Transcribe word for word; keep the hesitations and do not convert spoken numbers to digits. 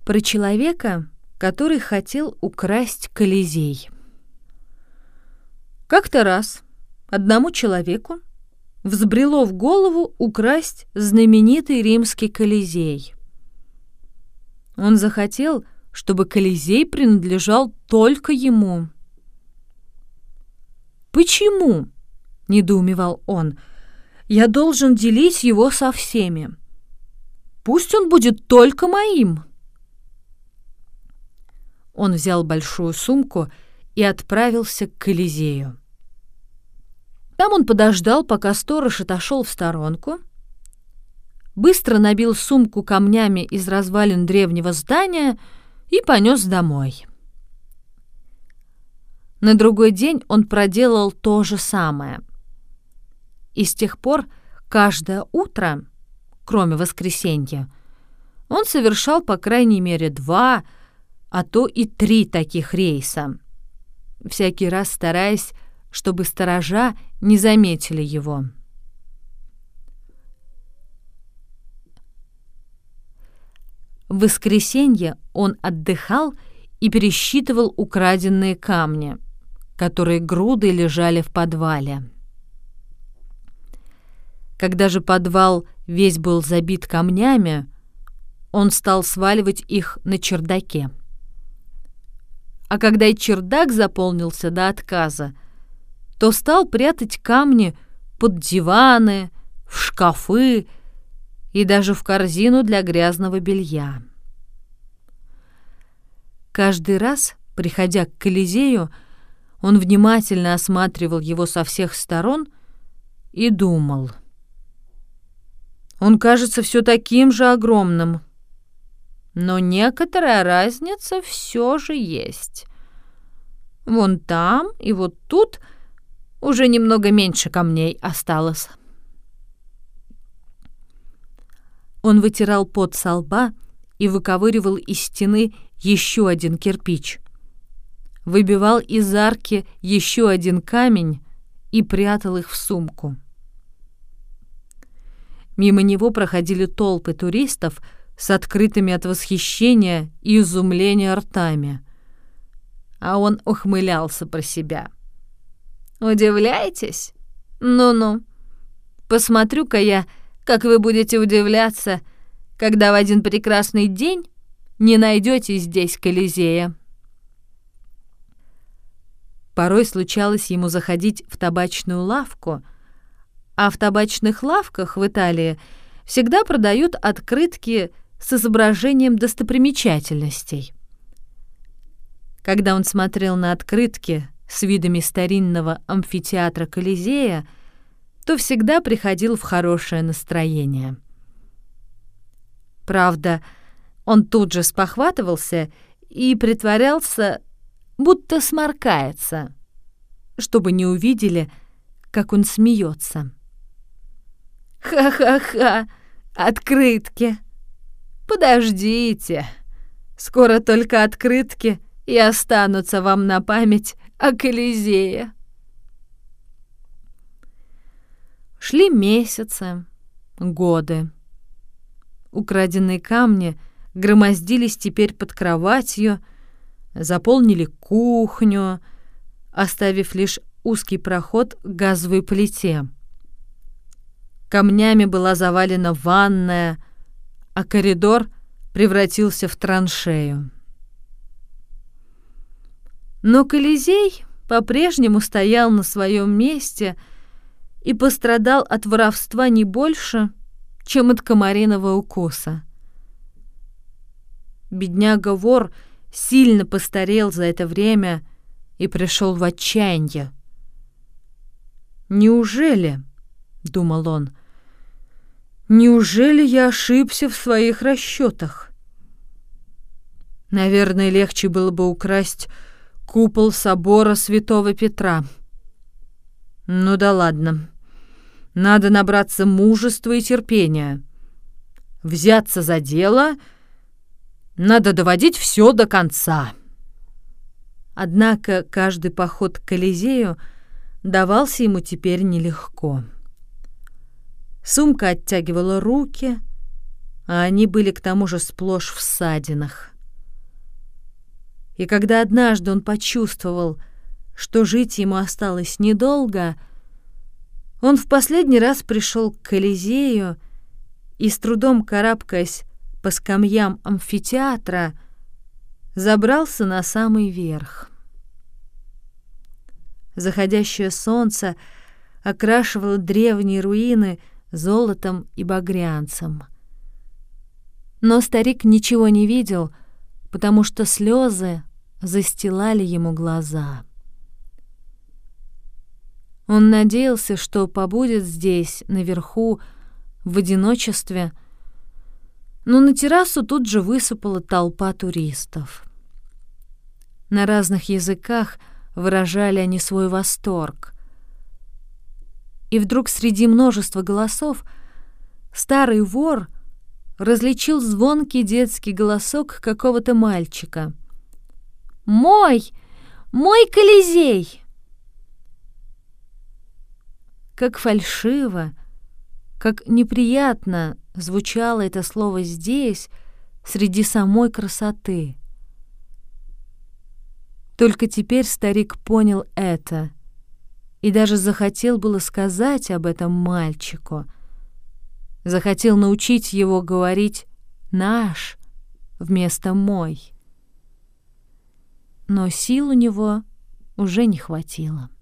Про человека, который хотел украсть Колизей. Как-то раз одному человеку взбрело в голову украсть знаменитый римский Колизей. Он захотел, чтобы Колизей принадлежал только ему. «Почему?» — недоумевал он. «Я должен делить его со всеми. Пусть он будет только моим». Он взял большую сумку и отправился к Колизею. Там он подождал, пока сторож отошел в сторонку, быстро набил сумку камнями из развалин древнего здания и понес домой. На другой день он проделал то же самое. И с тех пор каждое утро, кроме воскресенья, он совершал по крайней мере два, а то и три таких рейса, всякий раз стараясь, чтобы сторожа не заметили его. В воскресенье он отдыхал и пересчитывал украденные камни, которые грудой лежали в подвале. Когда же подвал весь был забит камнями, он стал сваливать их на чердаке. А когда и чердак заполнился до отказа, то стал прятать камни под диваны, в шкафы и даже в корзину для грязного белья. Каждый раз, приходя к Колизею, он внимательно осматривал его со всех сторон и думал: он кажется все таким же огромным, но некоторая разница все же есть. Вон там и вот тут уже немного меньше камней осталось. Он вытирал пот со лба и выковыривал из стены еще один кирпич, выбивал из арки еще один камень и прятал их в сумку. Мимо него проходили толпы туристов с открытыми от восхищения и изумления ртами, а он ухмылялся про себя. «Удивляетесь? Ну-ну, посмотрю-ка я, как вы будете удивляться, когда в один прекрасный день не найдете здесь Колизея». Порой случалось ему заходить в табачную лавку, а в табачных лавках в Италии всегда продают открытки с изображением достопримечательностей. Когда он смотрел на открытки с видами старинного амфитеатра Колизея, то всегда приходил в хорошее настроение. Правда, он тут же спохватывался и притворялся, будто сморкается, чтобы не увидели, как он смеется. «Ха-ха-ха! Открытки! Подождите! Скоро только открытки и останутся вам на память о Колизее». Шли месяцы, годы. Украденные камни громоздились теперь под кроватью, заполнили кухню, оставив лишь узкий проход к газовой плите. Камнями была завалена ванная, а коридор превратился в траншею. Но Колизей по-прежнему стоял на своем месте и пострадал от воровства не больше, чем от комариного укуса. Бедняга-вор сильно постарел за это время и пришел в отчаяние. «Неужели, — думал он, — неужели я ошибся в своих расчетах? Наверное, легче было бы украсть купол собора Святого Петра. Ну да ладно, надо набраться мужества и терпения, взяться за дело, надо доводить все до конца». Однако каждый поход к Колизею давался ему теперь нелегко. Сумка оттягивала руки, а они были к тому же сплошь в ссадинах. И когда однажды он почувствовал, что жить ему осталось недолго, он в последний раз пришел к Колизею и, с трудом карабкаясь по скамьям амфитеатра, забрался на самый верх. Заходящее солнце окрашивало древние руины золотом и багрянцем. Но старик ничего не видел, потому что слезы застилали ему глаза. Он надеялся, что побудет здесь, наверху, в одиночестве, но на террасу тут же высыпала толпа туристов. На разных языках выражали они свой восторг. И вдруг среди множества голосов старый вор различил звонкий детский голосок какого-то мальчика. «Мой! Мой Колизей!» Как фальшиво, как неприятно звучало это слово здесь, среди самой красоты. Только теперь старик понял это и даже захотел было сказать об этом мальчику, захотел научить его говорить «наш» вместо «мой». Но сил у него уже не хватило.